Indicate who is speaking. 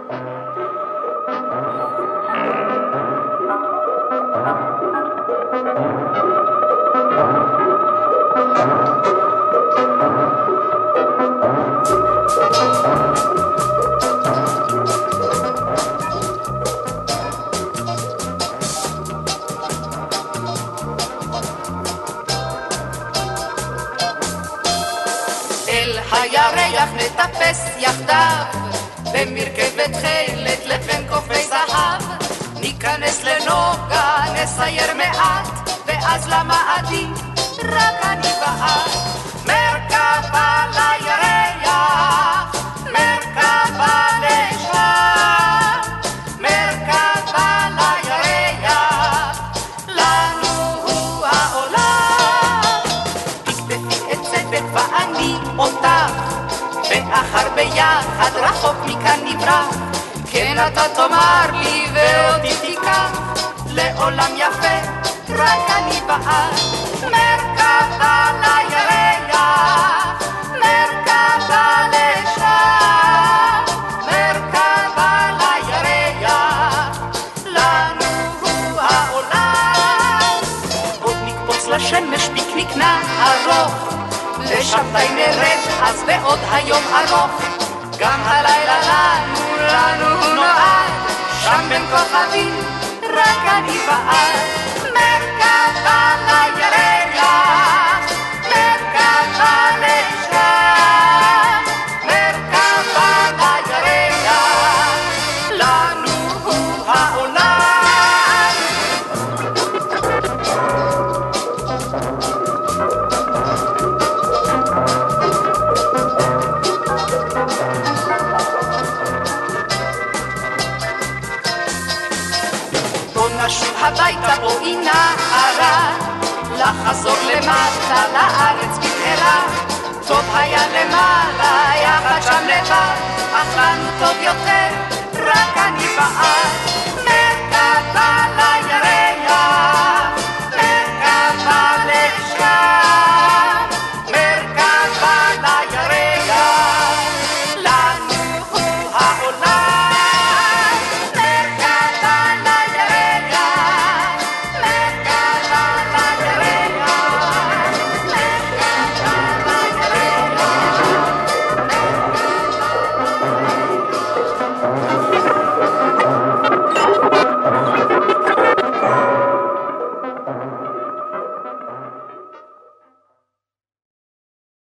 Speaker 1: הירח נטפס יחדיו במרכבת חילת לבין קופי זהב ניכנס לנוגה נסייר מעט ואז למאדים רק אני בעד מרכב על הירח מרכב על השם מרכב על הירח לנו הוא העולם תקדפי את צדק ואני אותך ואחר ביחד רחוק מכאן נברח כן אתה תאמר לי ואותי תיקח לעולם יפה רק אני בעד מרכב על הירח מרכב על השם מרכב על הירח לנו הוא העולם עוד נקפוץ לשמש פיקניק נערוך לשם די נרד אז בעוד היום ארוך גם הלילה לנו נועד שם בין כוכבים רק אני בעד מרכב על הירח מרכב על השם מרכב על הירח לנו הוא העולם נשוב הביתה בואי נערה לחזור למטה לארץ במהרה טוב היה למעלה יחד שם לבד אך לנו טוב יותר רק אני בעד